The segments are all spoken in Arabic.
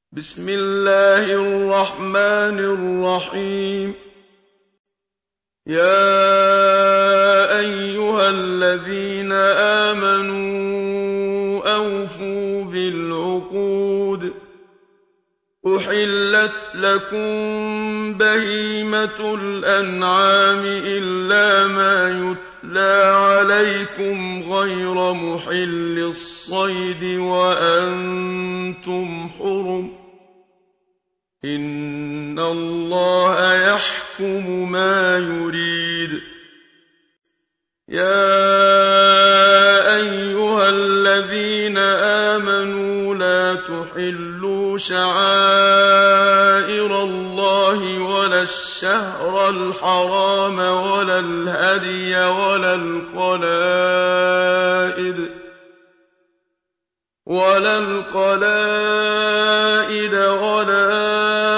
بسم الله الرحمن الرحيم. يا أيها الذين آمنوا أوفوا بالعقود. أحلت لكم بهيمة الأنعام إلا ما يتلى عليكم غير محل الصيد وأنتم حرم. إن الله يحكم ما يريد. يا أيها الذين آمنوا لا تحلوا شعائر الله ولا الشهر الحرام ولا الهدي ولا القلائد ولا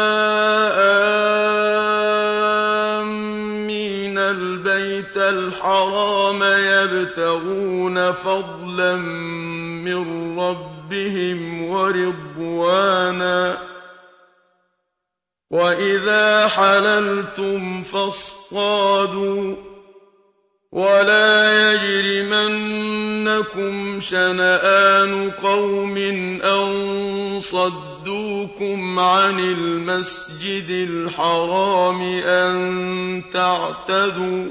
آمين البيت الحرام يبتغون فضلا من ربهم ورضوانا. وإذا حللتم فاصطادوا ولا يجرمنكم شنآن قوم أن صدوكم عن المسجد الحرام أن تعتدوا.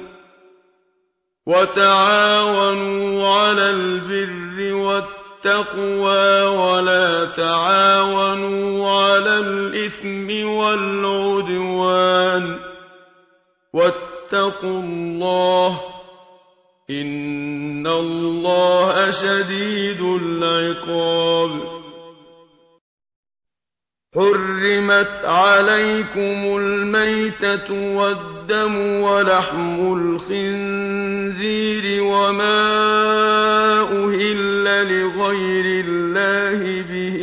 وتعاونوا على البر والتقوى ولا تعاونوا على الإثم والعدوان. واتقوا الله إن الله شديد العقاب. حرمت عليكم الميتة والدم ولحم الخنزير وما أهل لغير الله به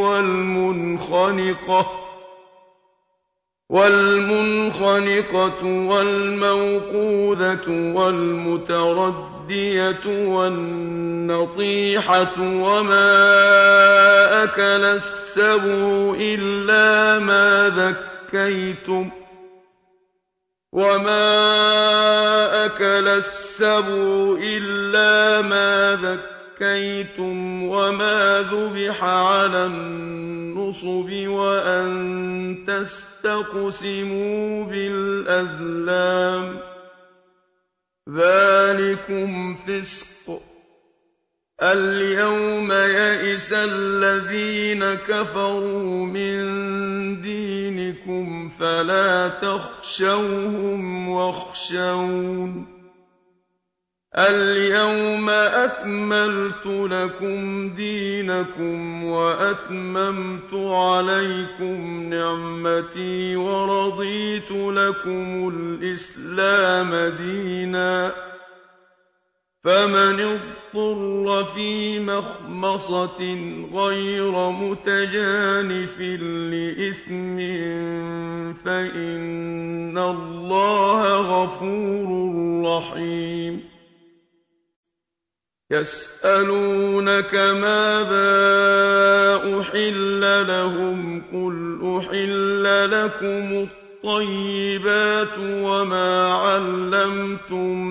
والمنخنقة والموقوذة والمتردية والنطيحة وما أكل السبع إلا ما ذكيتم وما ذبح على النصب وأن تستقسموا بالأزلام. ذلكم فسق. اليوم يئس الذين كفروا من دينكم فلا تخشوهم واخشون. اليوم أكملت لكم دينكم وأتممت عليكم نعمتي ورضيت لكم الإسلام دينا. فمن اضطر في مخمصة غير متجانف لإثم فإن الله غفور رحيم. يسألونك ماذا أحل لهم قل أحل لكم الطيبات وما علمتم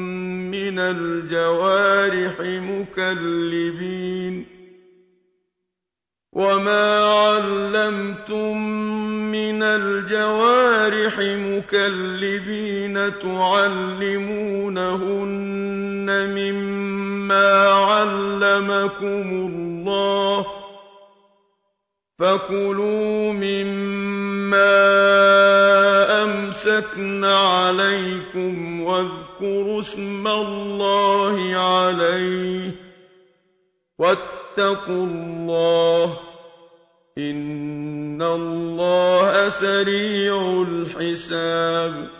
من الجوارح مكلبين تعلمونهن مما علمكم الله فكلوا مما أمسكن عليكم واذكروا اسم الله عليه واتقوا الله إن الله سريع الحساب.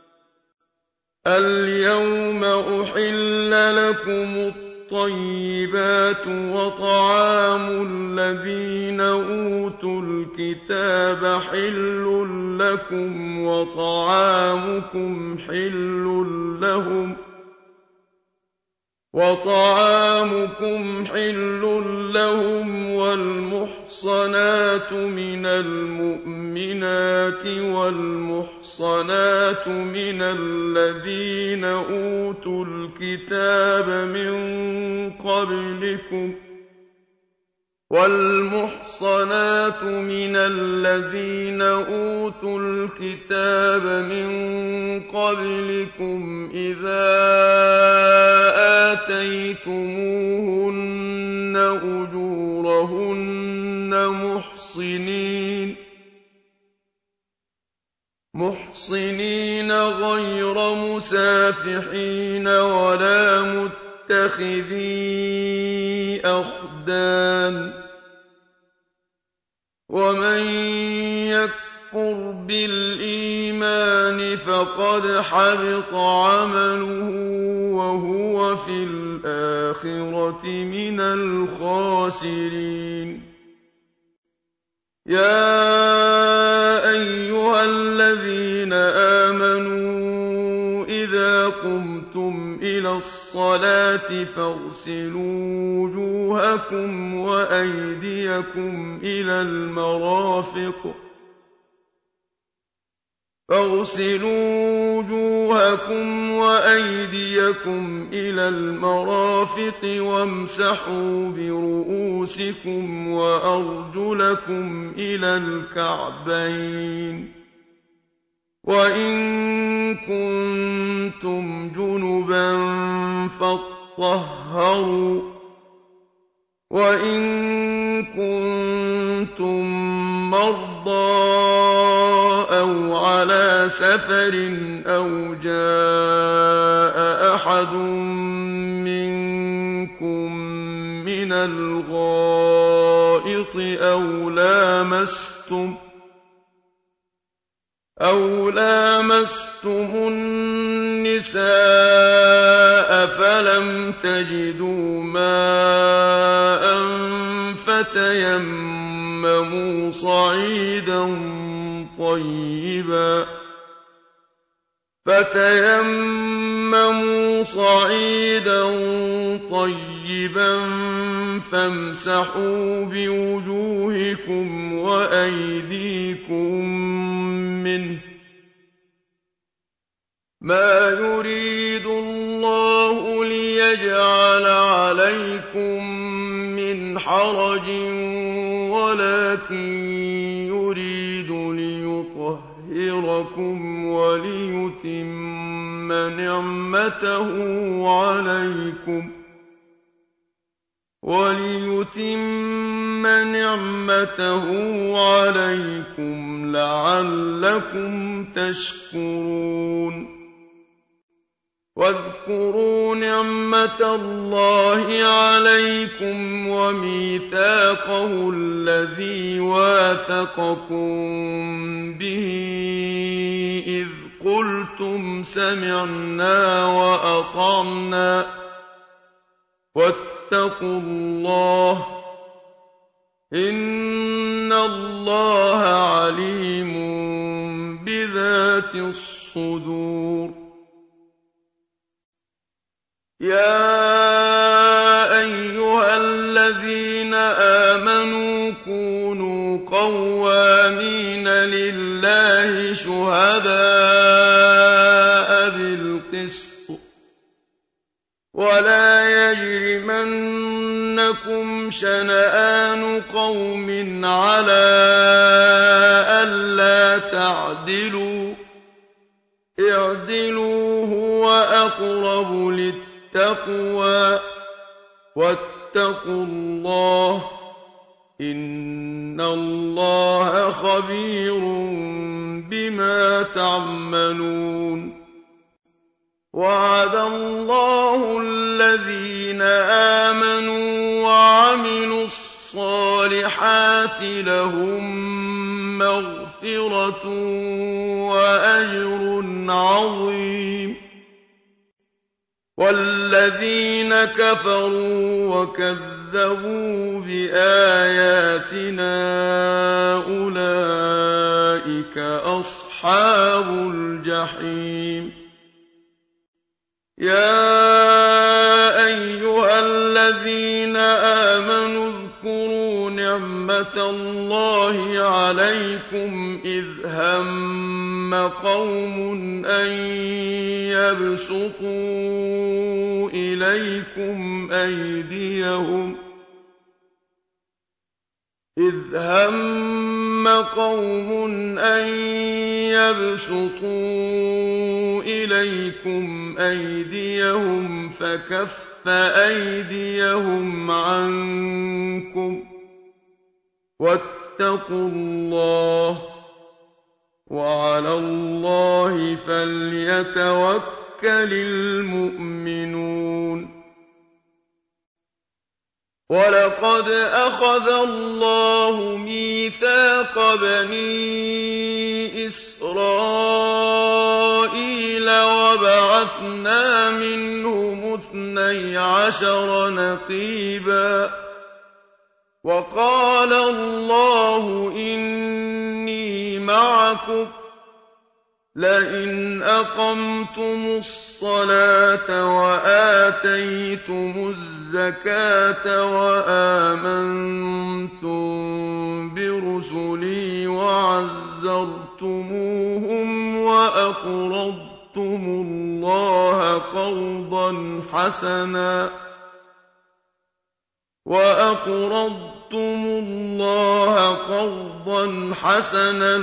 اليوم أحل لكم الطيبات وطعام الذين أوتوا الكتاب حل لكم وطعامكم حل لهم وطعامكم حل لهم والمحصنات من المؤمنات والمحصنات من الذين أوتوا الكتاب من قبلكم إذا آتيتموهن أجورهن محصنين غير مسافحين ولا متخذي أخدان ومن يكفر بالإيمان فقد حبط عمله وهو في الآخرة من الخاسرين يا أيها الذين آمنوا إذا قمتم إلى الصلاة فاغسلوا وجوهكم وأيديكم إلى المرافق وامسحوا برؤوسكم وأرجلكم إلى الكعبين وإن كنتم جنبا فاطهروا وإن كنتم مرضى أو على سفر أو جاء أحد منكم من الغائط أو لامستم النساء فلم تجدوا ماء فتيمموا صعيدا طيبا فامسحوا بوجوهكم وأيديكم منه ما يريد الله ليجعل عليكم من حرج ولكن يريد ليطهركم وليتم نعمته عليكم لعلكم تشكرون واذكروا نعمة الله عليكم وميثاقه الذي واثقكم به إذ قلتم سمعنا وأطعنا واتقوا الله إن الله عليم بذات الصدور يا أيها الذين آمنوا كونوا قوامين لله شهداء بالقسط ولا يجرمنكم شنآن قوم على ألا تعدلوا اعدلوا هو أقرب للتقوى واتقوا الله إن الله خبير بما تعملون وعد الله الذين آمنوا وعملوا الصالحات لهم مغفرة وأجر عظيم والذين كفروا وكذبوا بآياتنا أولئك أصحاب الجحيم يا نِعْمَةَ اللَّهِ عَلَيْكُمْ إِذْ هَمَّ قَوْمٌ أَن يَبْسُطُوا إِلَيْكُمْ أَيْدِيَهُمْ فَكَفَّ أَيْدِيَهُمْ عَنكُمْ ۖ وَاتَّقُوا اللَّهَ ۚ وَعَلَى اللَّهِ فَلْيَتَوَكَّلِ الْمُؤْمِنُونَ وَلَقَدْ أَخَذَ اللَّهُ مِيثَاقَ بَنِي إِسْرَائِيلَ وَبَعَثْنَا مِنْهُمُ 12 نَقِيبًا ۖ وَقَالَ اللَّهُ إِنِّي مَعَكُمْ ۖ لَئِنْ أَقَمْتُمُ الصَّلَاةَ وَآتَيْتُمُ الزَّكَاةَ وَآمَنتُم بِرُسُلِي وَعَزَّرْتُمُوهُمْ وَأَقْرَضْتُمُ اللَّهَ قَرْضًا حَسَنًا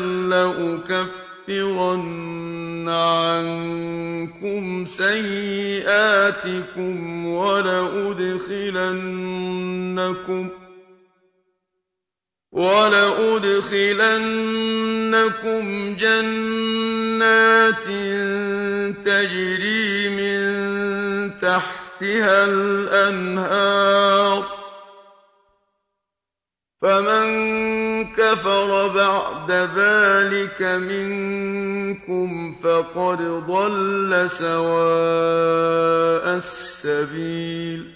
لَّأُكَفِّرَنَّ عَنكُمْ سَيِّئَاتِكُمْ وَلَأُدْخِلَنَّكُمْ جَنَّاتٍ تَجْرِي مِن تَحْتِهَا الْأَنْهَارُ ۚ فَمَن كَفَرَ بَعْدَ ذَٰلِكَ مِنكُمْ فَقَدْ ضَلَّ سَوَاءَ السَّبِيلِ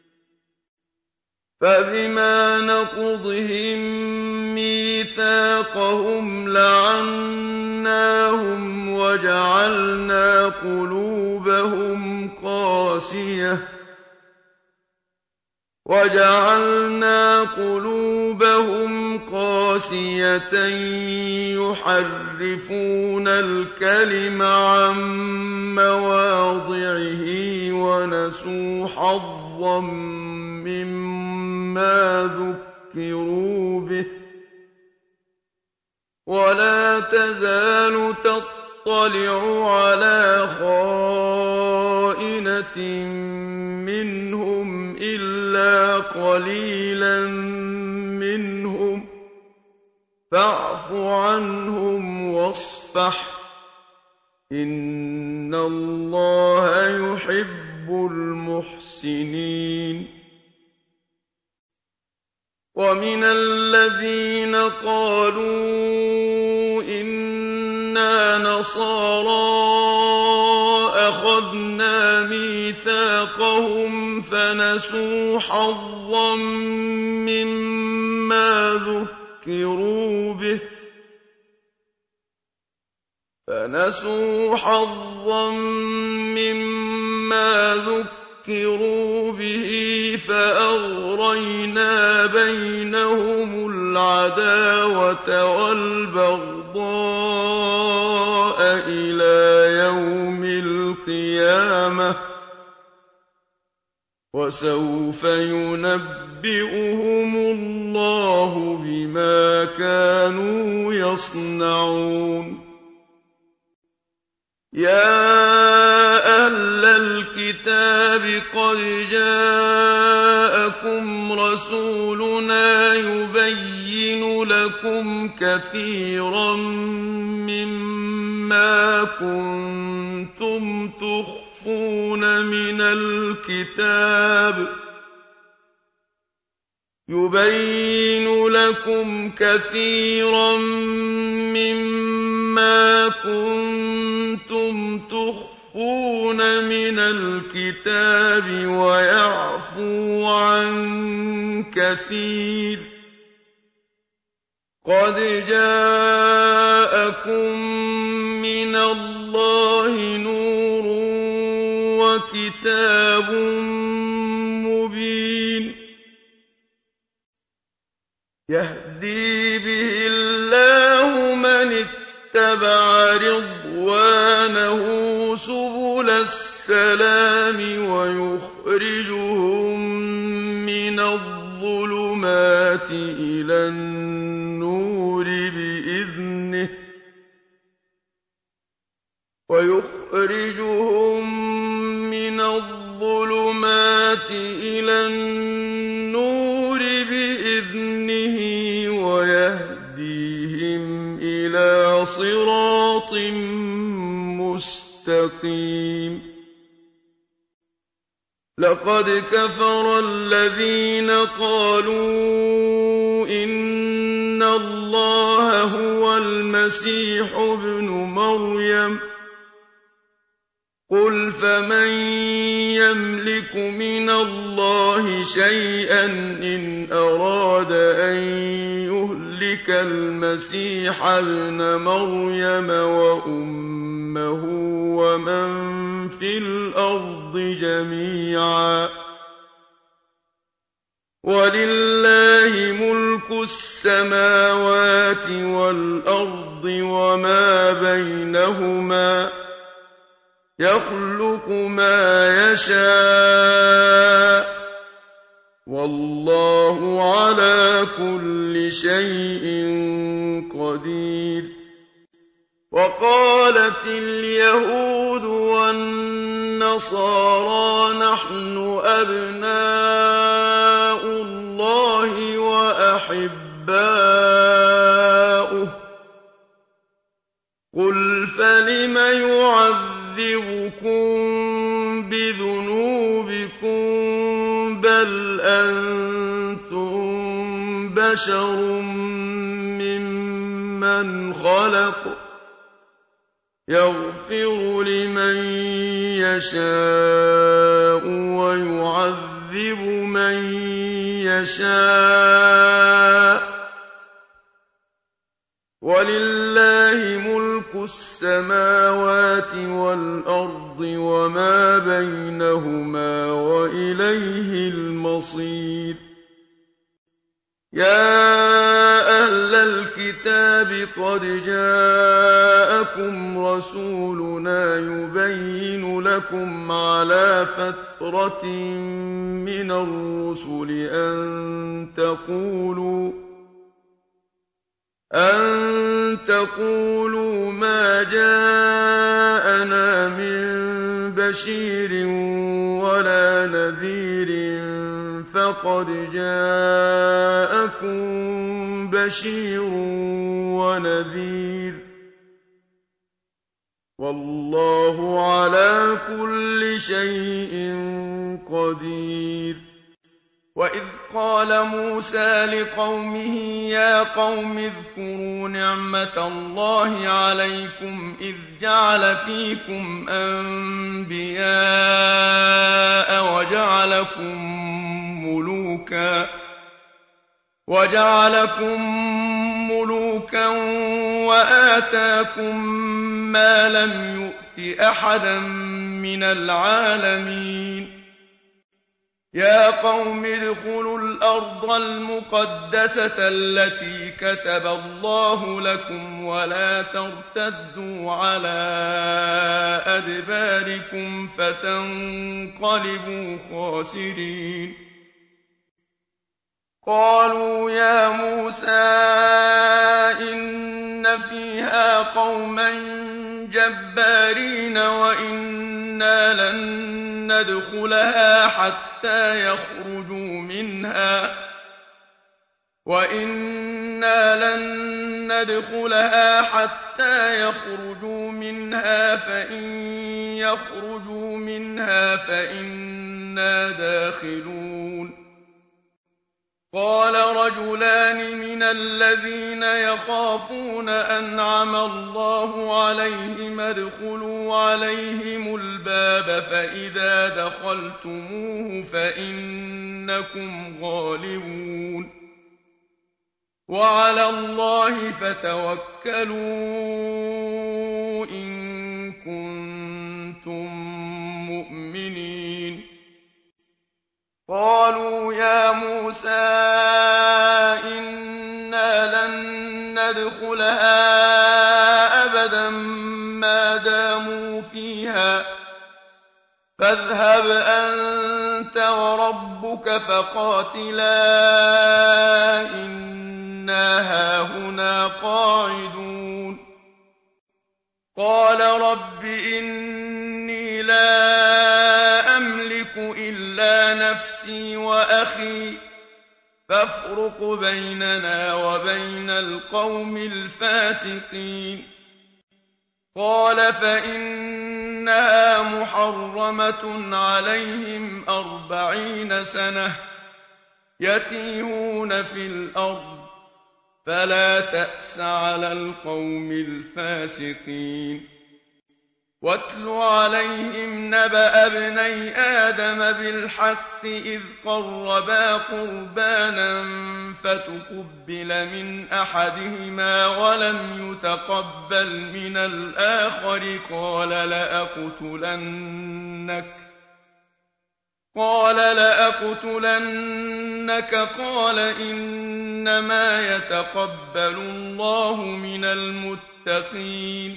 فَبِمَا نَقْضِهِم مِّيثَاقَهُمْ لَعَنَّاهُمْ وَجَعَلْنَا قُلُوبَهُمْ قَاسِيَةً يُحَرِّفُونَ الْكَلِمَ عَن مَّوَاضِعِهِ وَنَسُوا حَظًّا مِّمَّا ذُكِّرُوا بِهِ ۚ وَلَا تَزَالُ تَطَّلِعُ عَلَىٰ خَائِنَةٍ مِّنْهُمْ إِلَّا قَلِيلًا مِّنْهُمْ ۖ فَاعْفُ عَنْهُمْ وَاصْفَحْ ۚ إِنَّ اللَّهَ يُحِبُّ الْمُحْسِنِينَ وَمِنَ الَّذِينَ قَالُوا إِنَّا نَصَارَىٰ أَخَذْنَا مِيثَاقَهُمْ فَنَسُوا حَظًّا مِّمَّا ذُكِّرُوا بِهِ فَأَغْرَيْنَا بَيْنَهُمُ الْعَدَاوَةَ وَالْبَغْضَاءَ إِلَىٰ يَوْمِ الْقِيَامَةِ ۚ وَسَوْفَ يُنَبِّئُهُمُ اللَّهُ بِمَا كَانُوا يَصْنَعُونَ يَا أَهْلَ الْكِتَابِ قَدْ جَاءَكُمْ رَسُولُنَا يُبَيِّنُ لَكُمْ كَثِيرًا مِّمَّا كُنتُمْ تُخْفُونَ مِنَ الْكِتَابِ وَيَعْفُو عَن كَثِيرٍ ۚ قَدْ جَاءَكُم مِّنَ اللَّهِ نُورٌ وَكِتَابٌ مُّبِينٌ يهدي به الله من اتبع رضوانه سبل السلام ويخرجهم من الظلمات إلى النور بإذنه ويهديهم إلى صراط مستقيم لقد كفر الذين قالوا إن الله هو المسيح ابن مريم قل فمن يملك من الله شيئا إن أراد أن يهلك المسيح ابن مريم وأمه ومن في الأرض جميعا ولله ملك السماوات والأرض وما بينهما يخلق ما يشاء والله على كل شيء قدير وقالت اليهود والنصارى نحن أبناء الله وأحباؤه قل فلم يعذبكم بذنوبكم بل أنتم بشر ممن خلق يغفر لمن يشاء ويعذب من يشاء ولله ملك السماوات والأرض وما بينهما وإليه المصير يا أهل الكتاب قد جاءكم رسولنا يبين لكم على فترة من الرسل أن تقولوا ما جاءنا من بشير ولا نذير فقد جاءكم بشير ونذير والله على كل شيء قدير وإذ قال موسى لقومه يا قوم اذكروا نعمة الله عليكم إذ جعل فيكم أنبياء وجعلكم ملوكا وآتاكم ما لم يؤت أحدا من العالمين يا قوم ادخلوا الأرض المقدسة التي كتب الله لكم ولا ترتدوا على أدباركم فتنقلبوا خاسرين قالوا يا موسى إن فيها قوما جبارين وإنا لن ندخلها حتى يخرجوا منها فإن يخرجوا منها فإنا داخلون قال رجلان من الذين يخافون أنعم الله عليهم ادخلوا عليهم الباب فإذا دخلتموه فإنكم غالبون وعلى الله فتوكلوا إن كنتم مؤمنين قالوا يا موسى إنا لن ندخلها أبدا ما داموا فيها فاذهب أنت وربك فقاتلا إنا هاهنا قاعدون قال رب إني لا أملك إلا نفسي وأخي فافرق بيننا وبين القوم الفاسقين قال فإنها محرمة عليهم 40 سنة يتيهون في الأرض فلا تأس على القوم الفاسقين واتل عليهم نبأ ابني آدم بالحق إذ قربا قربانا فتقبل من أحدهما ولم يتقبل من الآخر قال لأقتلنك قال إنما يتقبل الله من المتقين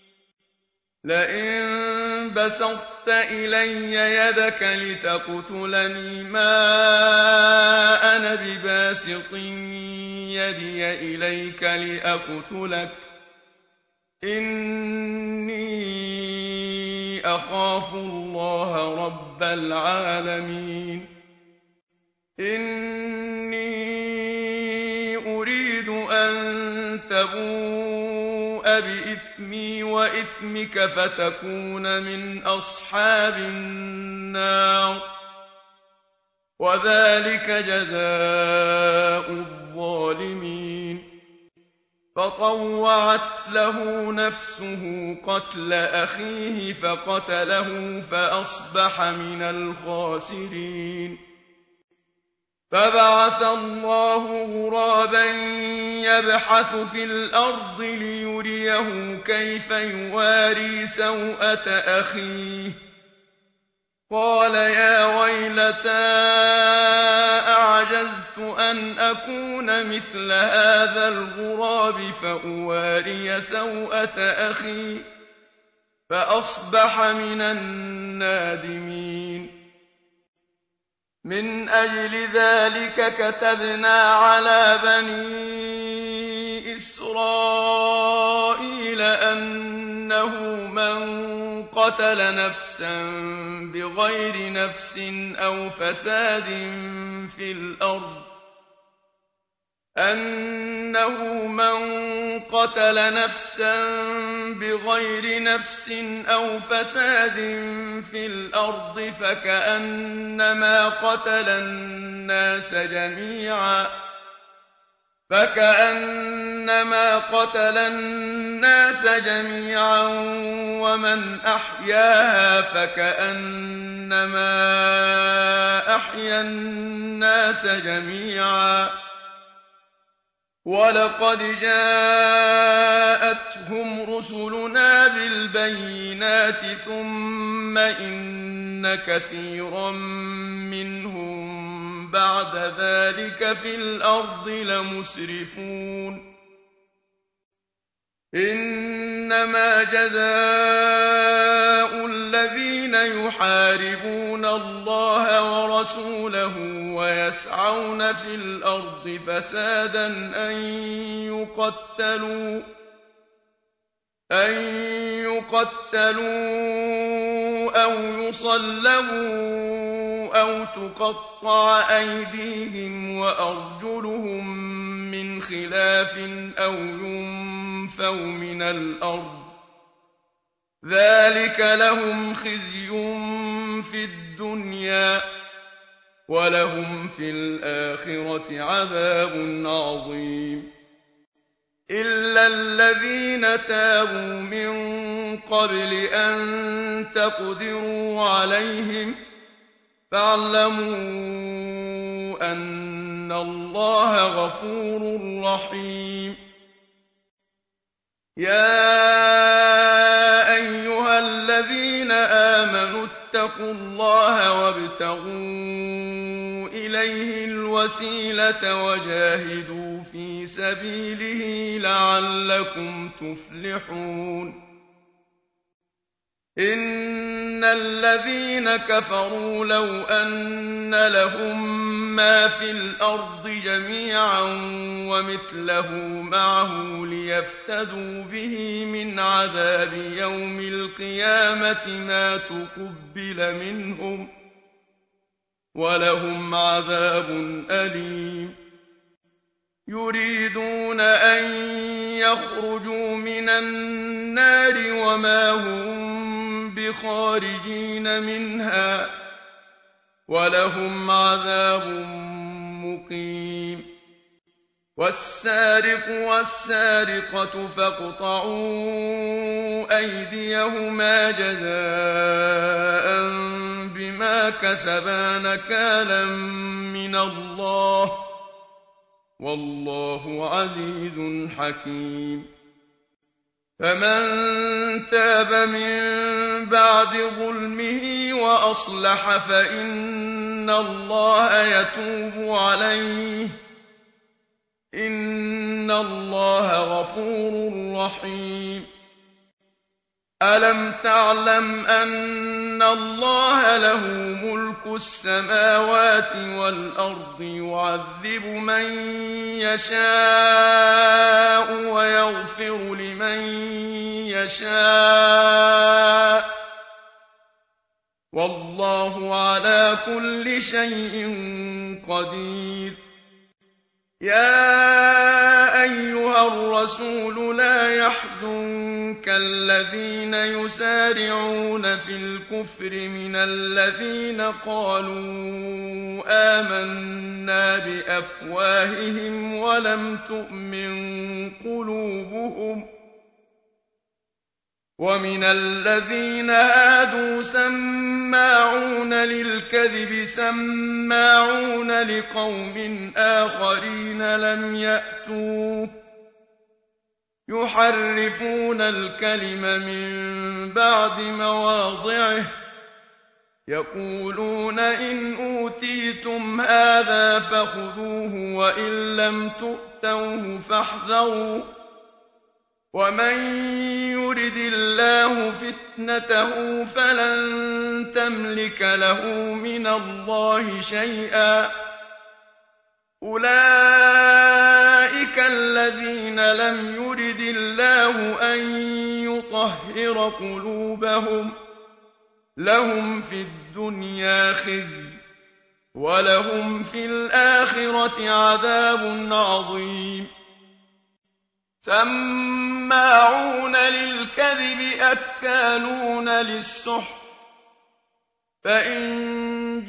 لئن بسطت إلي يدك لتقتلني ما أنا بباسط يدي إليك لأقتلك إني أخاف الله رب العالمين إني أريد أن تبوء بإثمي وإثمك فتكون من أصحاب النار وذلك جزاء الظالمين فطوعت له نفسه قتل أخيه فقتله فأصبح من الخاسرين فبعث الله غرابا يبحث في الأرض ليريه كيف يواري سوءة أخيه قال يا ويلتى أعجزت أن أكون مثل هذا الغراب فأواري سوءة أخي فأصبح من النادمين من أجل ذلك كتبنا على بني إسرائيل أنه من قتل نفسا بغير نفس أو فساد في الأرض فكأنما قتل الناس جميعا ومن أحياها فكأنما أحيا الناس جميعا ولقد جاءتهم رسلنا بالبينات ثم إن كثيرا منهم بعد ذلك في الأرض لمسرفون إنما جزاء الذين يحاربون الله ورسوله ويسعون في الأرض فسادا أن يقتلوا أو يصلبوا أو تقطع أيديهم وأرجلهم من خلاف أو ينفوا من الأرض ذلك لهم خزي في الدنيا ولهم في الآخرة عذاب عظيم إلا الذين تابوا من قبل أن تقدروا عليهم فاعلموا أن الله غفور رحيم يا أيها الذين آمنوا اتقوا الله وابتغوا إليه الوسيلة وجاهدوا في في سبيله لعلكم تفلحون إن الذين كفروا لو أن لهم ما في الأرض جميعا ومثله معه ليفتدوا به من عذاب يوم القيامة ما تقبل منهم ولهم عذاب أليم يريدون أن يخرجوا من النار وما هم بخارجين منها ولهم عذاب مقيم والسارق والسارقة فاقطعوا أيديهما جزاء بما كسبا نكالا من الله والله عزيز حكيم فمن تاب من بعد ظلمه وأصلح فإن الله يتوب عليه إن الله غفور رحيم ألم تعلم أن الله له ملك السماوات والأرض يعذب من يشاء ويغفر لمن يشاء والله على كل شيء قدير يا أيها الرسول لا يحزنك الذين يسارعون في الكفر من الذين قالوا آمنا بأفواههم ولم تؤمن قلوبهم ومن الذين هادوا سماعون للكذب سماعون لقوم آخرين لم يأتوك يحرفون الكلم من بعد مواضعه يقولون إن أوتيتم هذا فخذوه وإن لم تؤتوه فاحذروا ومن يرد الله فتنته فلن تملك له من الله شيئا أولئك الذين لم يرد الله أن يطهر قلوبهم لهم في الدنيا خزي ولهم في الآخرة عذاب عظيم سماعون للكذب أكالون للسحت فإن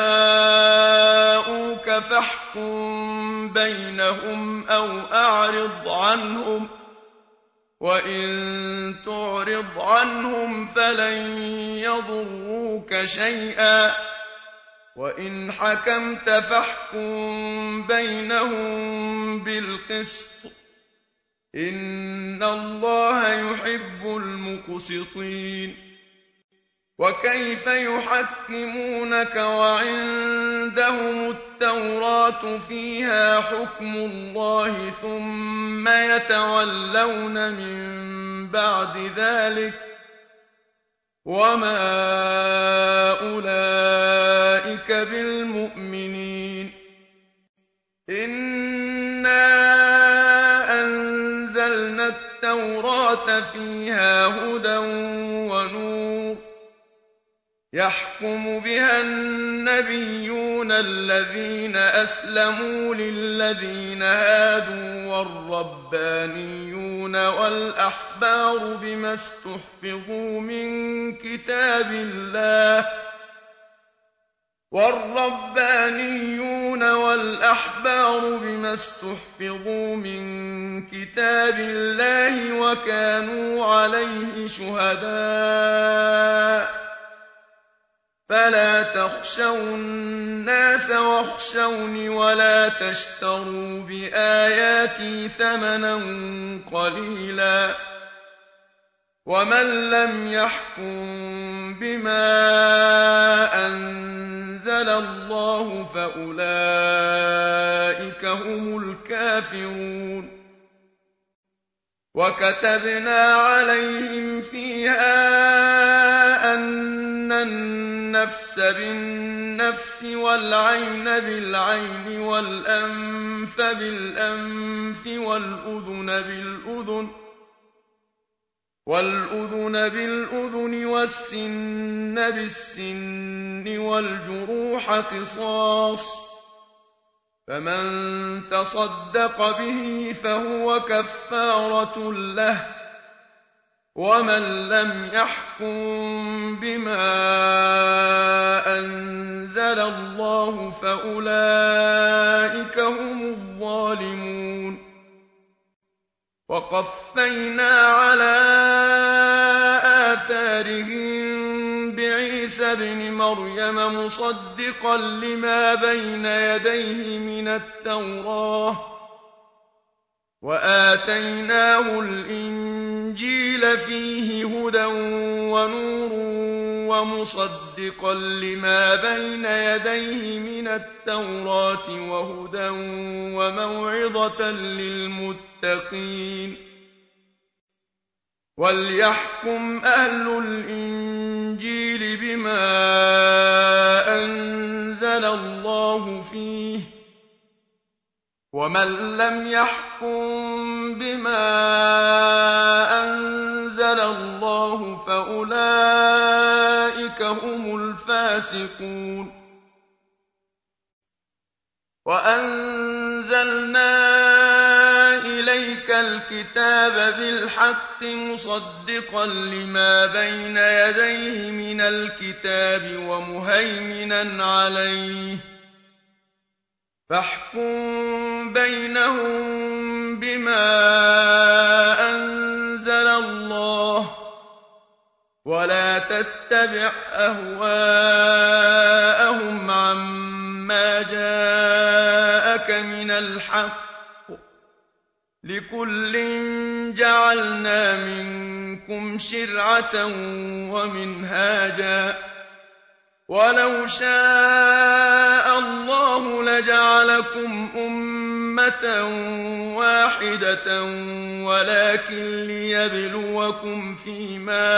جاءوك فاحكم بينهم أو أعرض عنهم وإن تعرض عنهم فلن يضروك شيئا وإن حكمت فاحكم بينهم بالقسط إن الله يحب المقسطين وكيف يحكمونك وعندهم التوراة فيها حكم الله ثم يتولون من بعد ذلك وما أولئك بالمؤمنين إنا أنزلنا التوراة فيها هدى ونور يحكم بها النبيون الذين أسلموا للذين هادوا والربانيون والأحبار بما استحفظوا من كتاب الله وكانوا عليه شهداء فلا تخشوا الناس واخشوني ولا تشتروا بآياتي ثمنا قليلا ومن لم يحكم بما أنزل أنزل الله فأولئك هم الكافرون وكتبنا عليهم فيها أن النفس بالنفس والعين بالعين والأنف بالأنف والأذن بالأذن والسن بالسن والجروح قصاص فمن تصدق به فهو كفارة له ومن لم يحكم بما أنزل الله فأولئك هم الظالمون وقفينا على آثارهم بعيسى ابن مريم مصدقا لما بين يديه من التوراة وآتيناه الإنجيل فيه هدى ونور ومصدقا لما بين يديه من التوراة وهدى وموعظة للمتقين وليحكم أهل الإنجيل بما أنزل الله فيه ومن لم يحكم بما أنزل الله فأولئك هم الفاسقون وأنزلنا إليك الكتاب بالحق مصدقا لما بين يديه من الكتاب ومهيمنا عليه فاحكم بينهم بما أنزل الله ولا تتبع أهواءهم عما جاءك من الحق لكل جعلنا منكم شرعة ومنهاجا ولو شاء الله لجعلكم أمة واحدة ولكن ليبلوكم فيما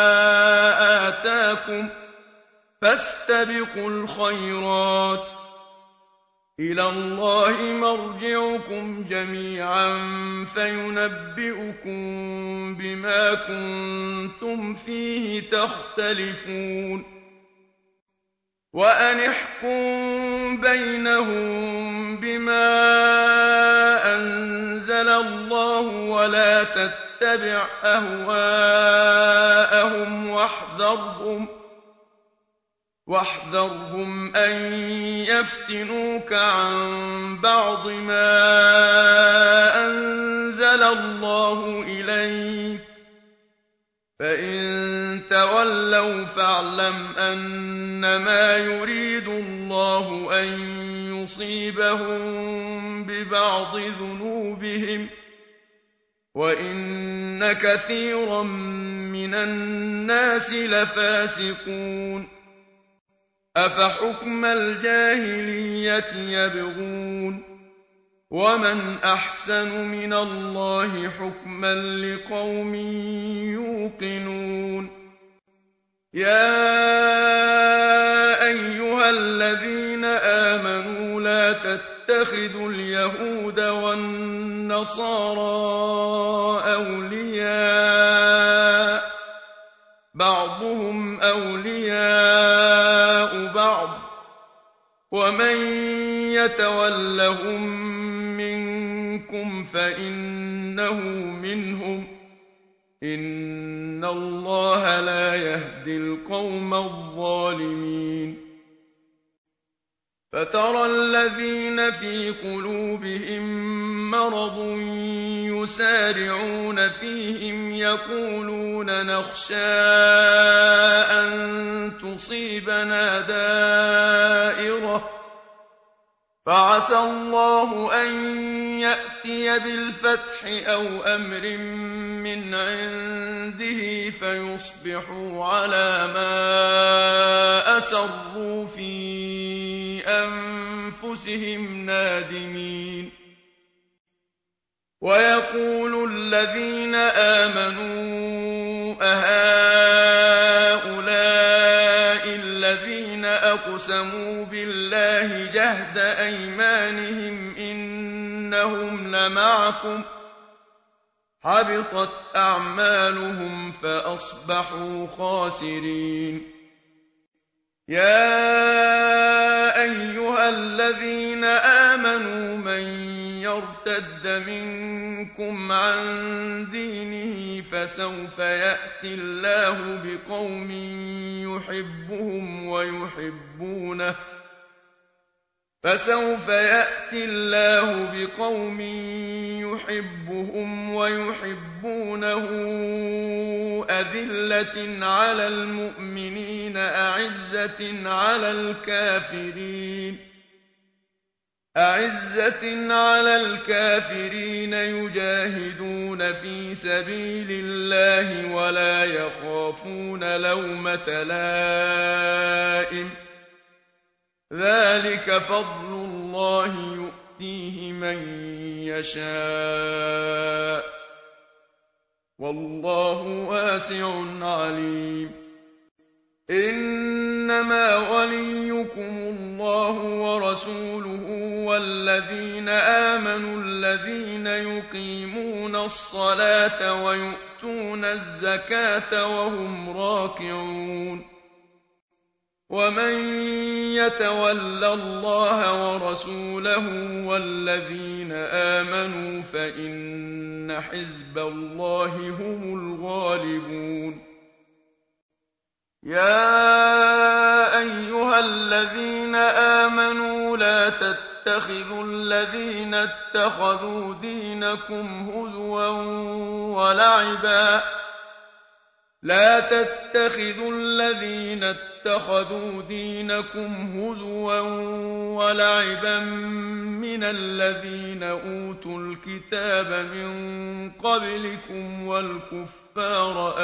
آتاكم فاستبقوا الخيرات إلى الله مرجعكم جميعا فينبئكم بما كنتم فيه تختلفون وأن احكم بينهم بما أنزل الله ولا تتبع أهواءهم واحذرهم أن يفتنوك عن بعض ما أنزل الله إليك فإن تولوا فاعلم أنما يريد الله أن يصيبهم ببعض ذنوبهم وإن كثيرا من الناس لفاسقون أفحكم الجاهلية يبغون ومن أحسن من الله حكما لقوم يوقنون يا أيها الذين آمنوا لا تتخذوا اليهود والنصارى أولياء بعضهم أولياء بعض ومن يتولهم منكم فإنه منهم إن الله لا يهدي القوم الظالمين فترى الذين في قلوبهم مرض يسارعون فيهم يقولون نخشى أن تصيبنا دائرة فعسى الله أن يأتي بالفتح أو أمر من عنده فيصبحوا على ما أسروا في أنفسهم نادمين ويقول الذين آمنوا أهؤلاء الذين أقسموا بالله جهد أيمانهم إنهم لمعكم حبطت أعمالهم فأصبحوا خاسرين يا أيها الذين آمنوا من يرتد منكم عن دينه فسوف يأتي الله بقوم يحبهم ويحبونه أذلة على المؤمنين أعزة على الكافرين يجاهدون في سبيل الله ولا يخافون لومة لائم ذلك فضل الله يؤتيه من يشاء والله واسع عليم إنما وليكم الله ورسوله والذين آمنوا الذين يقيمون الصلاة ويؤتون الزكاة وهم راكعون ومن يتول الله ورسوله والذين آمنوا فإن حزب الله هم الغالبون يا أيها الذين آمنوا لا تتخذوا الذين اتخذوا دينكم هزوا ولعبا من الذين أوتوا الكتاب من قبلكم والكفار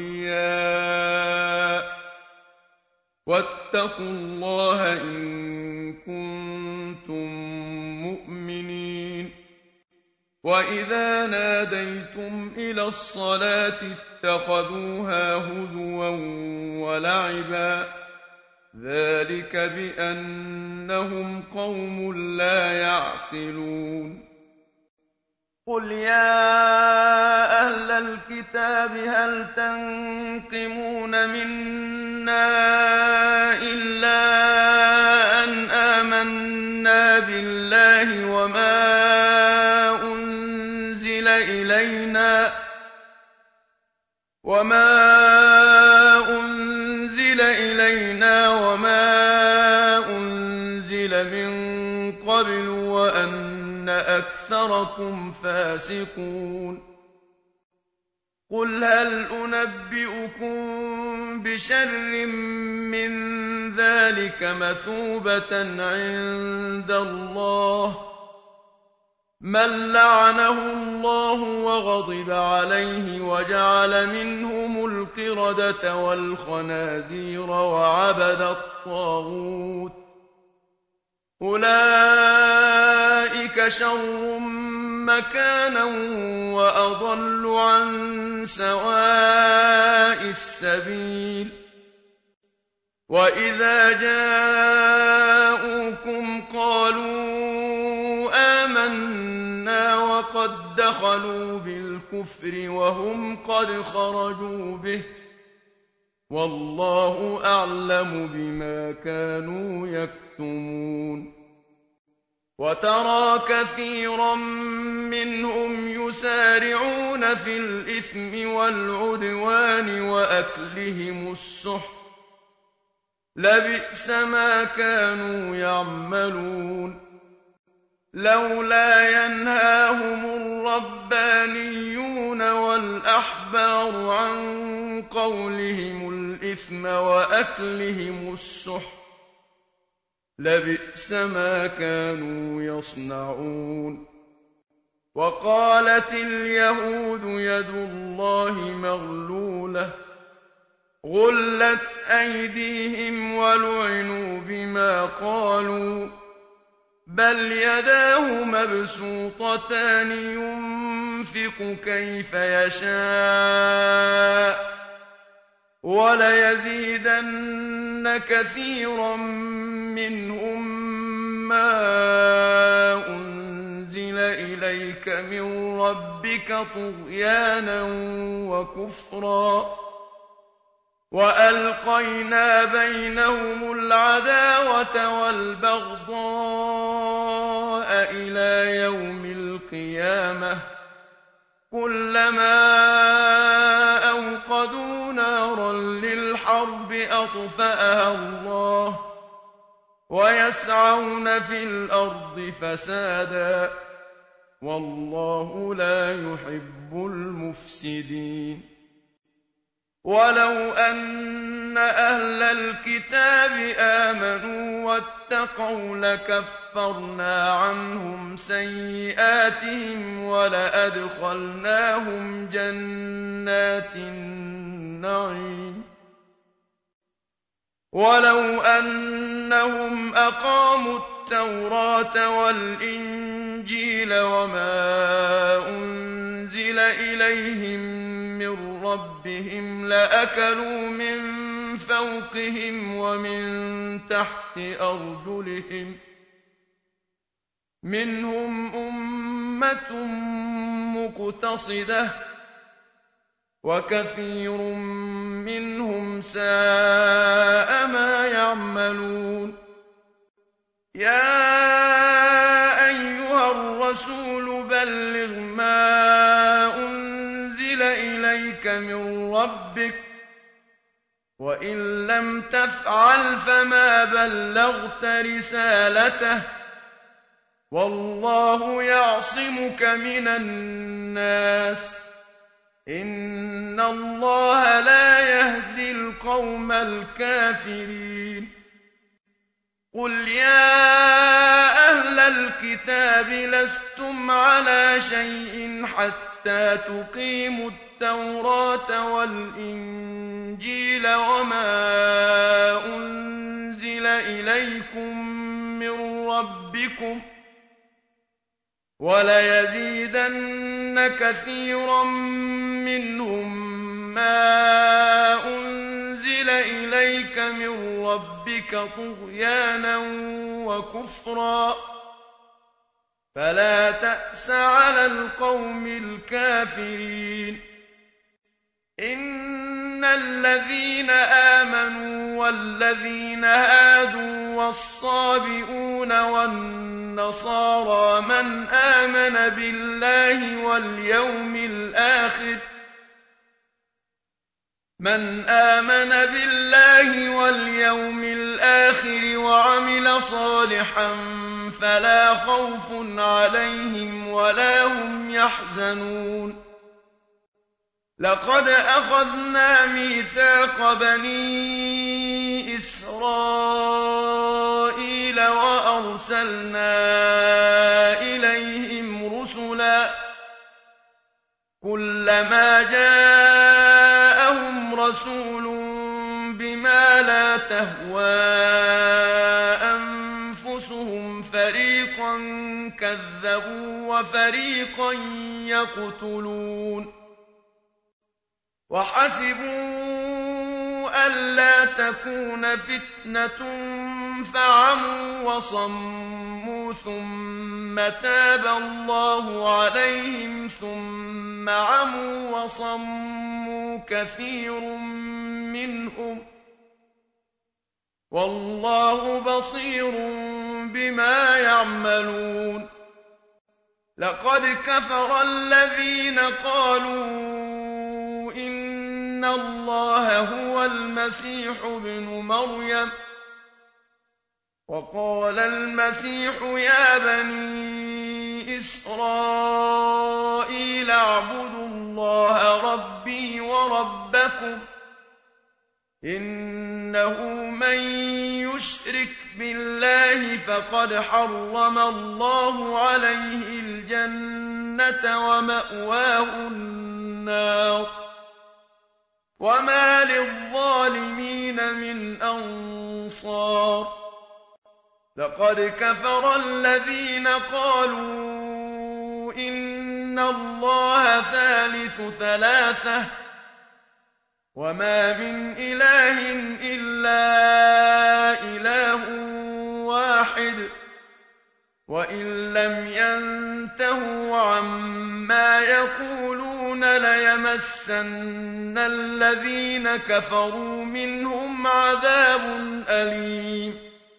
أولياء واتقوا الله إن كنتم مؤمنين وإذا ناديتم إلى الصلاة اتخذوها هزوا ولعبا ذلك بأنهم قوم لا يعقلون قل يا أهل الكتاب هل تنقمون منا إلا أن آمنا بالله وما أنزل إلينا وما أنزل من قبل وأن أكثركم فاسقون قل هل أنبئكم بشر من ذلك مثوبة عند الله من لعنه الله وغضب عليه وجعل منهم القردة والخنازير وعبد الطاغوت أولئك شر مكانا وأضل عن سواء السبيل وإذا جاءوكم قالوا آمنا وقد دخلوا بالكفر وهم قد خرجوا به والله أعلم بما كانوا يكتمون وترى كثيرا منهم يسارعون في الإثم والعدوان وأكلهم السحت لبئس ما كانوا يعملون لولا ينهاهم الربانيون والأحبار عن قولهم الإثم وأكلهم السحت لبئس ما كانوا يصنعون. وقالت اليهود يد الله مغلولة غلت أيديهم ولعنوا بما قالوا بل يداه مبسوطتان ينفق كيف يشاء وليزيدن كثيرا منهم ما أنزل إليك من ربك طغيانا وكفرا وألقينا بينهم العداوة والبغضاء إلى يوم القيامة كلما أوقدوا نارا للحرب أطفأها الله ويسعون في الأرض فسادا والله لا يحب المفسدين. ولو أن أهل الكتاب آمنوا واتقوا لكفرنا عنهم سيئاتهم ولأدخلناهم جنات النعيم. ولو أنهم أقاموا التوراة والإنجيل وما أنزل إليهم من ربهم لأكلوا من فوقهم ومن تحت أرجلهم منهم أمة مقتصدة وكثير منهم ساء ما يعملون. يا أيها الرسول بلغ ما أنزل إليك من ربك وإن لم تفعل فما بلغت رسالته والله يعصمك من الناس إن الله لا يهدي القوم الكافرين. قل يا أهل الكتاب لستم على شيء حتى تقيموا التوراة والإنجيل وما أنزل إليكم من ربكم وليزيدن كثيرا منهم ما أنزل إليك من ربك طغيانا وكفرا فلا تأس على القوم الكافرين. إن الذين آمنوا والذين هادوا والصابئون والنصارى من آمن بالله واليوم الآخر وعمل صالحا فلا خوف عليهم ولا هم يحزنون. لقد أخذنا ميثاق بني إسرائيل وأرسلنا إليهم رسلا كلما جاءهم رسول بما لا تهوى أنفسهم فريقا كذبوا وفريقا يقتلون. وحسبوا ألا تكون فتنة فعموا وصموا ثم تاب الله عليهم ثم عموا وصموا كثير منهم والله بصير بما يعملون. لقد كفر الذين قالوا إن الله هو المسيح ابن مريم وقال المسيح يا بني إسرائيل اعبدوا الله ربي وربكم إنه من يشرك بالله فقد حرم الله عليه الجنة ومأواه النار وما للظالمين من أنصار لقد كفر الذين قالوا إن الله ثالث ثلاثة وما من إله إلا إله واحد وإن لم ينتهوا عما يقولون ليمسن الذين كفروا منهم عذاب أليم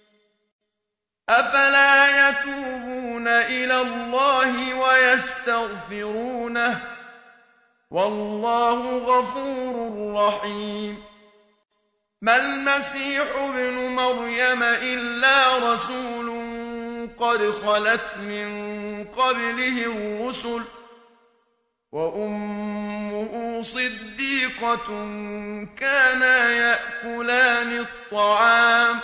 أفلا يتوبون إلى الله ويستغفرونه والله غفور رحيم ما المسيح ابن مريم إلا رسول قد خلت من قبله الرسل وأمه صديقة كانا يأكلان الطعام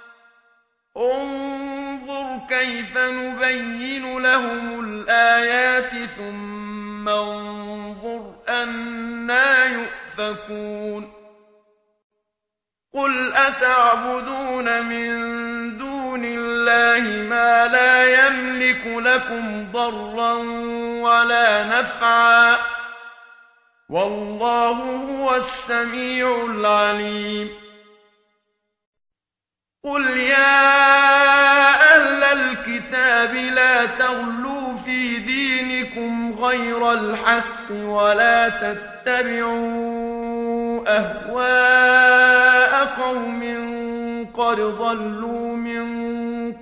انظر كيف نبين لهم الآيات ثم انظر أنى يؤفكون قل أتعبدون من دون الله ما لا يملك لكم ضرا ولا نفعا والله هو السميع العليم قل يا أهل الكتاب لا تغلوا في دينكم غير الحق ولا تتبعوا أهواء قوم قد ضلوا من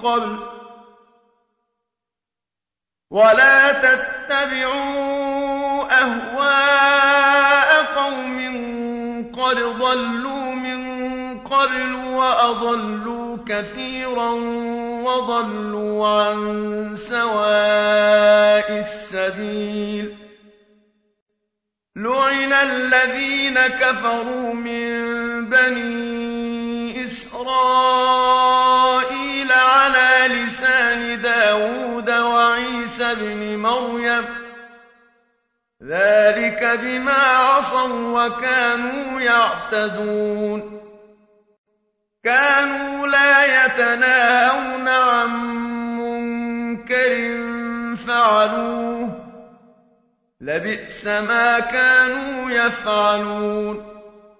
قبل وأضلوا كثيرا وضلوا عن سواء السبيل لعن الذين كفروا من بني إسرائيل على لسان داود وعيسى بن مريم ذلك بما عصوا وكانوا يعتدون كانوا لا يتناهون عن منكر فعلوه لبئس ما كانوا يفعلون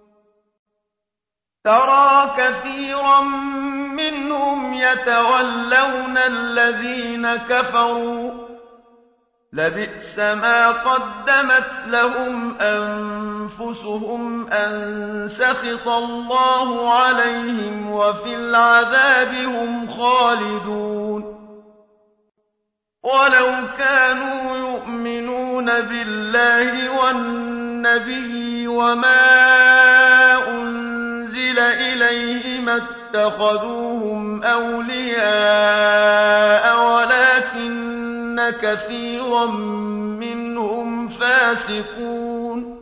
ترى كثيرا منهم يتولون الذين كفروا لبئس ما قدمت لهم أنفسهم أن سخط الله عليهم وفي العذاب هم خالدون ولو كانوا يؤمنون بالله والنبي وما أنزل إليه ما اتخذوهم أولياء ولكن كثيرا منهم فاسقون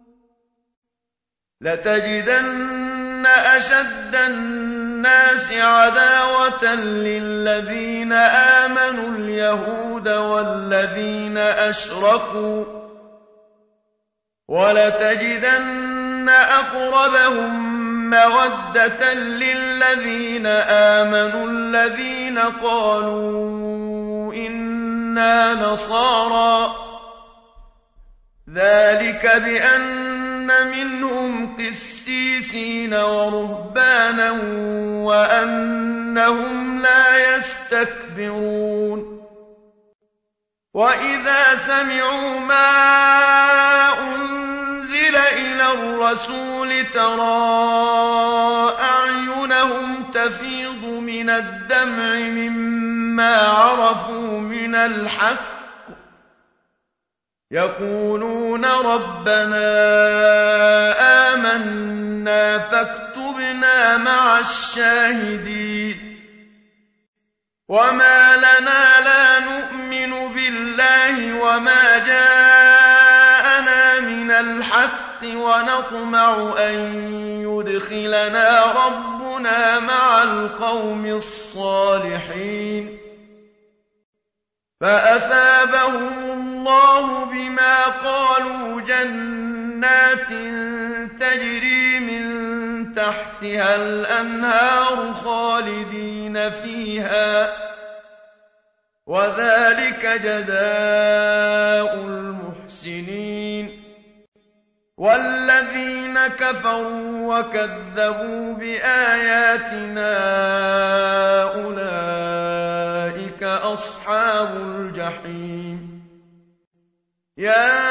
لتجدن أشد الناس عداوة للذين آمنوا اليهود والذين أشركوا ولتجدن أقربهم مودة للذين آمنوا الذين قالوا إنا نصارى ذلك بأن منهم قسيسين ورهبانا وأنهم لا يستكبرون وإذا سمعوا ما أنزل إلى الرسول ترى أعينهم تفيض من الدمع مما عرفوا من الحق يقولون ربنا آمنا فاكتبنا مع الشاهدين وما لنا لا نؤمن بالله وما جاءنا من الحق ونطمع أن يدخلنا ربنا ربنا مع القوم الصالحين فأثابهم الله بما قالوا جنات تجري من تحتها الأنهار خالدين فيها وذلك جزاء المحسنين والذين كفروا وكذبوا بآياتنا أولئك أصحاب الجحيم يا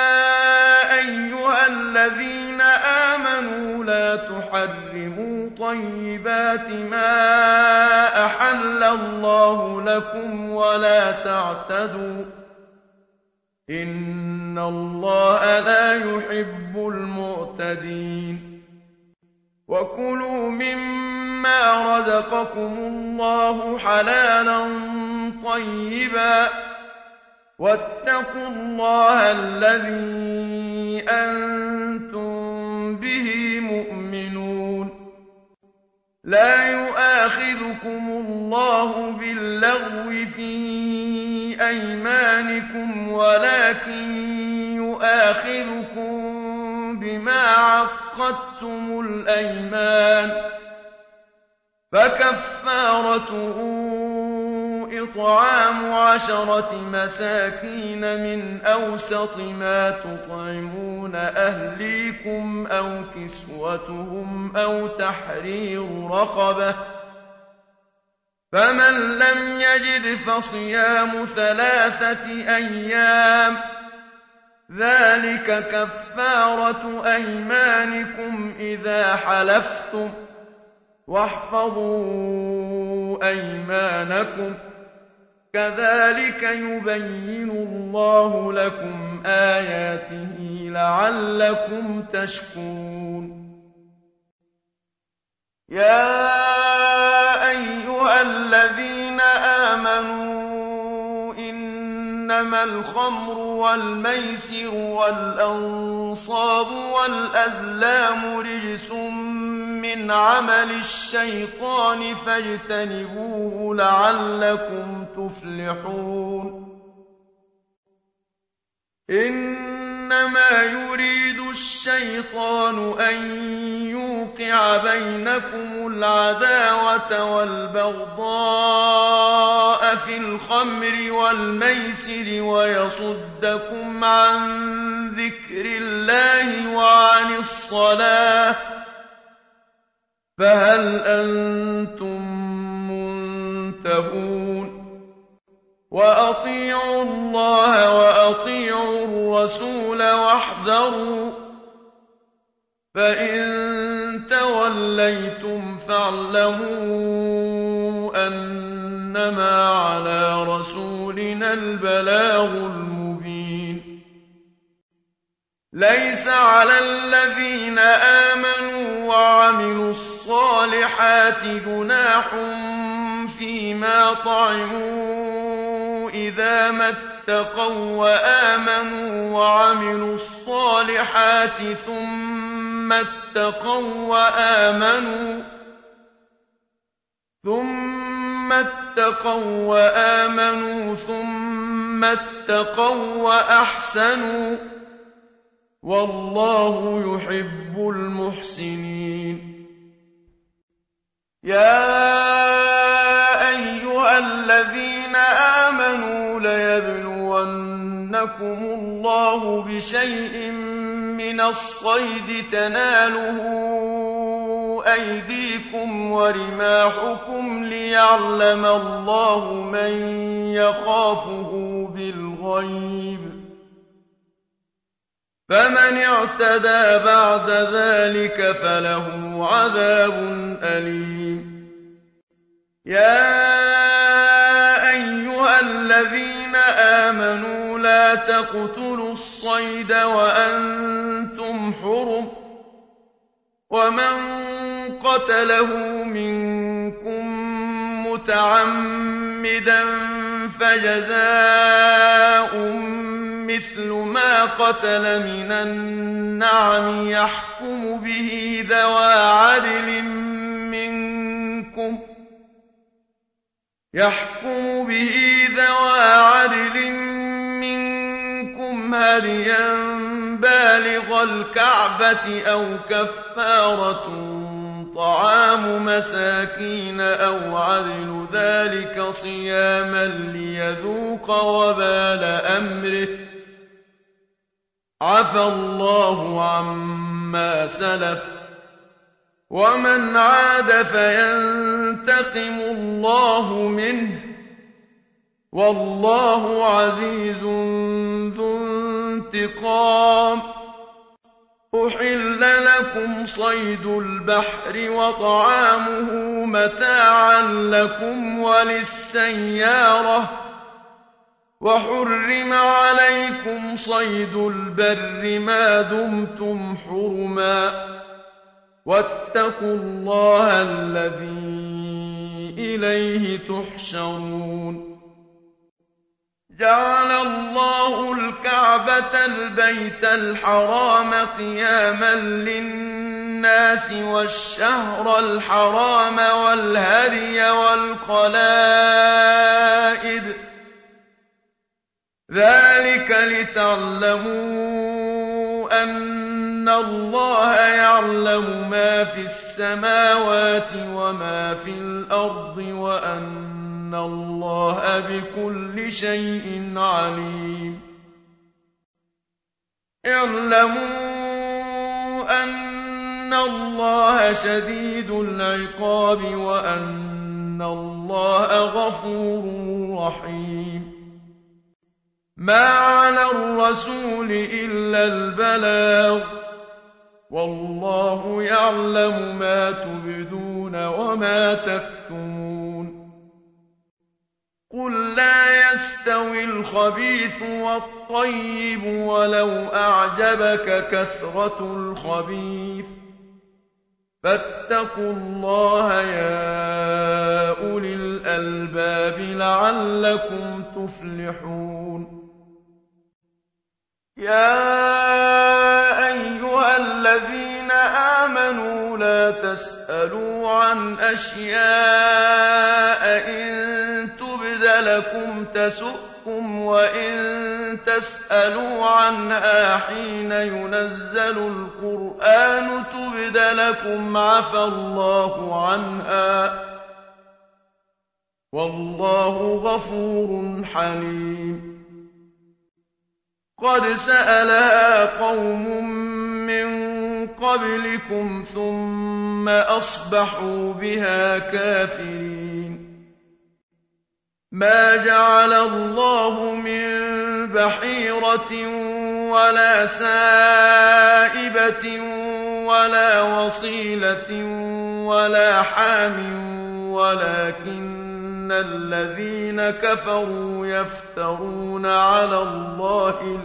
أيها الذين آمنوا لا تحرموا طيبات ما أحل الله لكم ولا تعتدوا إن الله لا يحب المعتدين وكلوا مما رزقكم الله حلالا طيبا واتقوا الله الذي أنتم به مؤمنون لا يؤاخذكم الله باللغو في أيمانكم ولكن يؤاخذكم بما عقدتم الأيمان فكفارته إطعام 10 مساكين من أوسط ما تطعمون أهليكم أو كسوتهم أو تحرير رقبة فمن لم يجد فصيام 3 أيام ذلك كفارة أيمانكم إذا حلفتم واحفظوا أيمانكم كذلك يبين الله لكم آياته لعلكم تشكرون يا أيها الذين آمنوا إنما الخمر والميسر والأنصاب والأزلام رجس من عمل الشيطان فاجتنبوه لعلكم تفلحون إنما يريد الشيطان أن يوقع بينكم العداوة والبغضاء في الخمر والميسر ويصدكم عن ذكر الله وعن الصلاة فهل أنتم منتهون وأطيعوا الله وأطيعوا الرسول واحذروا فإن توليتم فاعلموا أنما على رسولنا البلاغ المبين ليس على الذين آمنوا وعملوا الصالحات جناح فيما طعموا إذا ما اتقوا وآمنوا وعملوا الصالحات ثم اتقوا وآمنوا ثم اتقوا وأحسنوا والله يحب المحسنين يا أيها الذين آمنوا ليبلونكم الله بشيء من الصيد تناله أيديكم ورماحكم ليعلم الله من يخافه بالغيب فمن اعتدى بعد ذلك فله عذاب أليم يا أيها الذين آمنوا لا تقتلوا الصيد وأنتم حرم ومن قتله منكم متعمدا فجزاء مثل ما قتل من النعم يحكم به ذوى عدل منكم يحكم به ذوى عدل منكم هديا بالغ الكعبة أو كفارة طعام مساكين أو عدل ذلك صياما ليذوق وبال أمره عفى الله عما سلف ومن عاد فينتقم الله منه والله عزيز ذو انتقام أحل لكم صيد البحر وطعامه متاعا لكم وللسيارة وحرم عليكم صيد البر ما دمتم حرما واتقوا الله الذي إليه تحشرون جعل الله الكعبة البيت الحرام قياما للناس والشهر الحرام والهدي والقلائد ذلك لتعلموا أن الله يعلم ما في السماوات وما في الأرض وأن الله بكل شيء عليم اعلموا أن الله شديد العقاب وأن الله غفور رحيم ما على الرسول إلا البلاغ والله يعلم ما تبدون وما تكتمون قل لا يستوي الخبيث والطيب ولو أعجبك كثرة الخبيث فاتقوا الله يا أولي الألباب لعلكم تفلحون يا أيها الذين آمنوا لا تسألوا عن أشياء إن تبد لكم تسؤكم وإن تسألوا عنها حين ينزل القرآن تبد لكم عفى الله عنها والله غفور حليم قد سألها قوم من قبلكم ثم أصبحوا بها كافرين ما جعل الله من بحيرة ولا سائبة ولا وصيلة ولا حام ولكن الذين كفروا يفترون على الله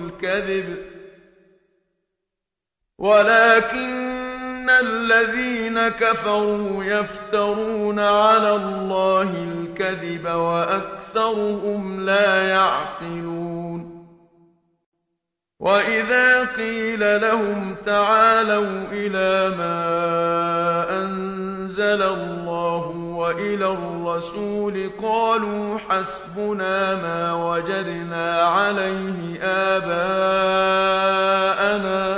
الكذب وأكثرهم لا يعقلون وإذا قيل لهم تعالوا إلى ما أنزل الله وإلى الرسول قالوا حسبنا ما وجدنا عليه آباءنا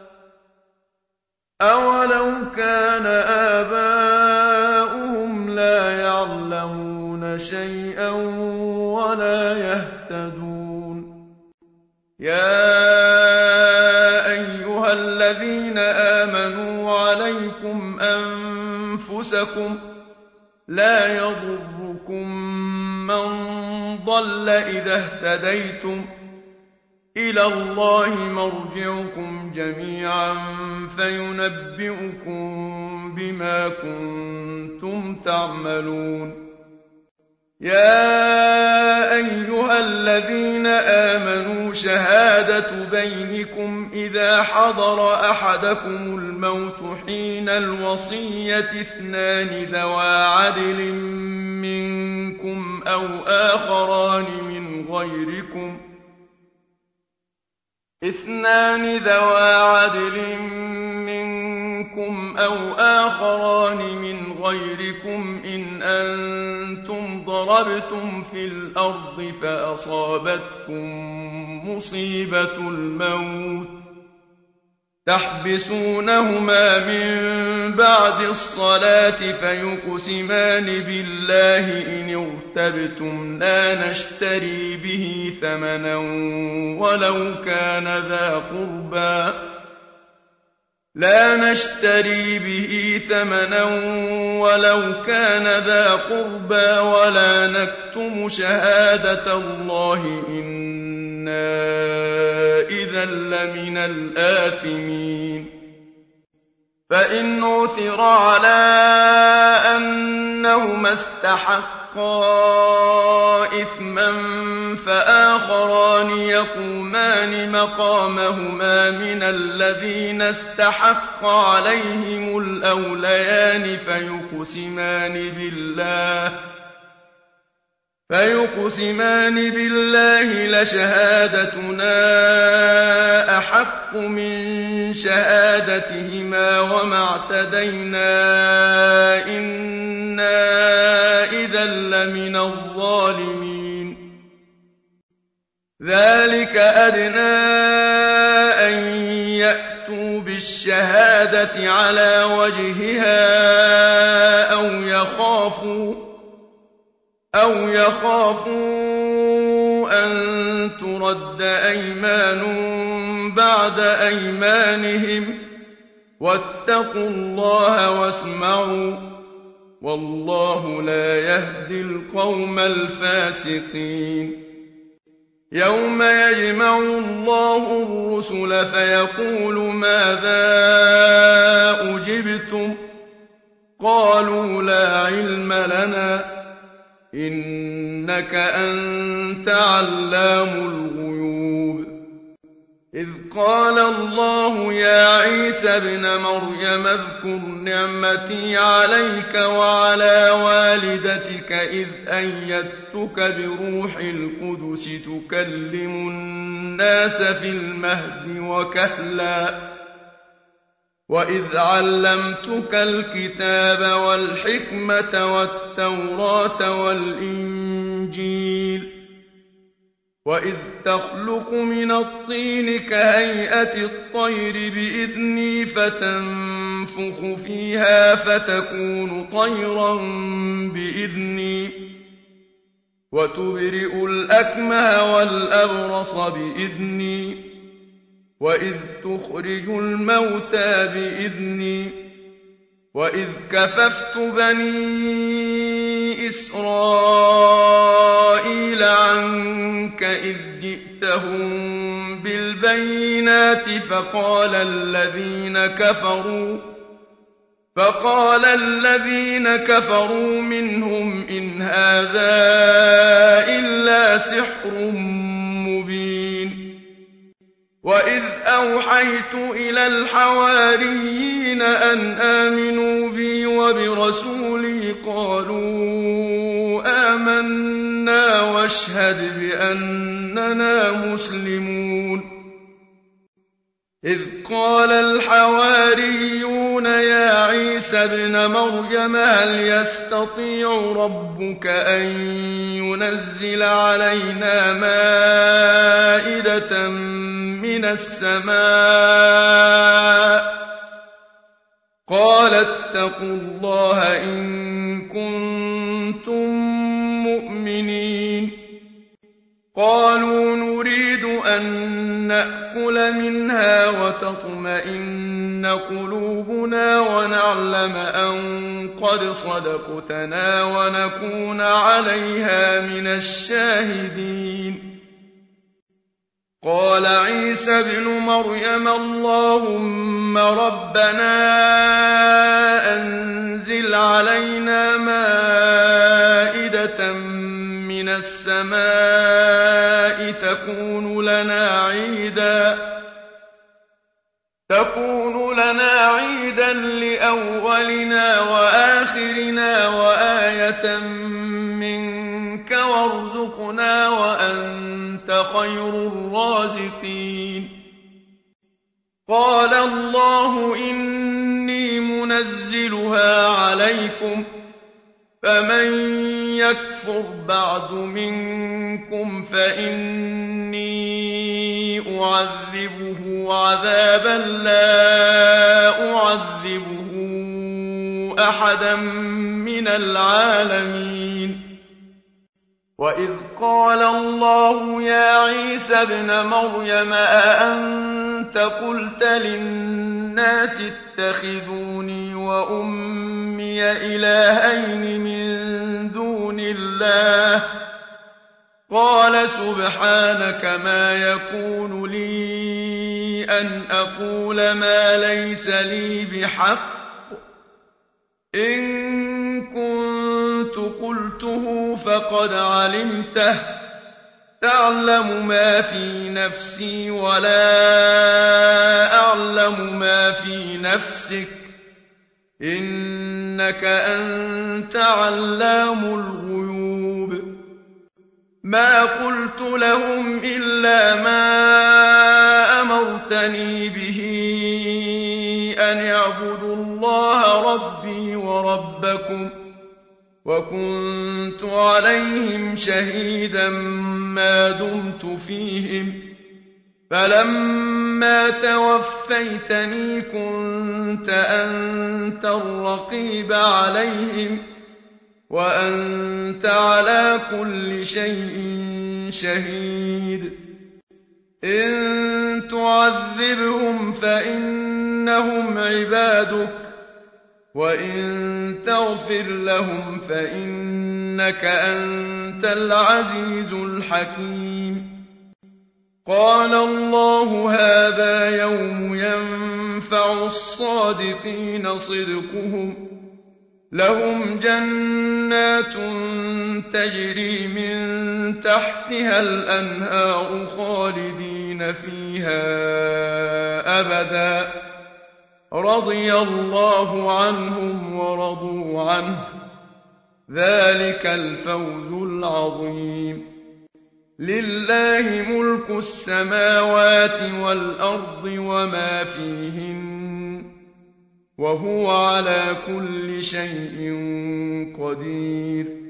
أولو كان آباؤهم لا يعلمون شيئا ولا يهتدون يا أيها الذين آمنوا عليكم أنفسكم لا يضركم من ضل إذا اهتديتم إلى الله مرجعكم جميعا فينبئكم بما كنتم تعملون يا أيها الذين آمنوا شهادة بينكم إذا حضر أحدكم الموت حين الوصية اثنان ذوى عدل منكم أو آخران منكم أو آخران من غيركم إن أنتم ضربتم في الأرض فأصابتكم مصيبة الموت تحبسونهما من بعد الصلاة فيقسمان بالله إن ارتبتم لا نشتري به ثمنا ولو كان ذا قربى ولا نكتم شهادة الله إنا إذا لمن الآثمين فإن عثر على أنهما استحقا إثما فآخران يقومان مقامهما من الذين استحق عليهم الأوليان فيقسمان بالله لشهادتنا أحق من شهادتهما وما اعتدينا إنا إذا لمن الظالمين ذلك أدنى أن يأتوا بالشهادة على وجهها أو يخافوا أن ترد أيمان بعد أيمانهم واتقوا الله واسمعوا والله لا يهدي القوم الفاسقين يوم يجمع الله الرسل فيقول ماذا أجبتم قالوا لا علم لنا إنك أنت علام الغيوب إذ قال الله يا عيسى ابن مريم اذكر نعمتي عليك وعلى والدتك إذ أيدتك بروح القدس تكلم الناس في المهد وكهلا وإذ علمتك الكتاب والحكمة والتوراة والإنجيل وإذ تخلق من الطين كهيئة الطير بإذني فتنفخ فيها فتكون طيرا بإذني وتبرئ الأكمه والأبرص بإذني وإذ تخرج الموتى بإذني وإذ كففت بني إسرائيل عنك إذ جئتهم بالبينات فقال الذين كفروا منهم إن هذا إلا سحر مبين وإذ أوحيت إلى الحواريين أن آمنوا بي وبرسولي قالوا آمنا واشهد بأننا مسلمون إذ قال الحواريون يا عيسى ابن مريم هل يستطيع ربك أن ينزل علينا مائدة من السماء قال اتقوا الله إن كنتم مؤمنين قالوا نريد أن نأكل منها وتطمئن قلوبنا ونعلم أن قد صدقتنا ونكون عليها من الشاهدين قال عيسى ابن مريم اللهم ربنا أنزل علينا مائدة من السماء تكون لنا عيدا لأولنا وآخرنا وآية منك وارزقنا وأنت خير الرازقين قال الله إني منزلها عليكم فمن يكفر بعد منكم فإني أعذبه عذابا لا أعذبه أحدا من العالمين وإذ قال الله يا عيسى ابن مريم أأنت قلت للناس اتخذوني وأمي إلهين من دون الله قال سبحانك ما يكون لي أن أقول ما ليس لي بحق إن كنت قلته فقد علمته تعلم ما في نفسي ولا أعلم ما في نفسك إنك أنت علام الغيوب ما قلت لهم إلا ما أمرتني به أن يعبدوا الله ربي وربكم وكنت عليهم شهيدا ما دمت فيهم فلما توفيتني كنت أنت الرقيب عليهم وأنت على كل شيء شهيد إن تعذبهم فإنهم عبادك وإن تغفر لهم فإنك أنت العزيز الحكيم قال الله هذا يوم ينفع الصادقين صدقهم لهم جنات تجري من تحتها الأنهار خالدين فيها أبدا رضي الله عنهم ورضوا عنه ذلك الفوز العظيم لله ملك السماوات والأرض وما فيهن وهو على كل شيء قدير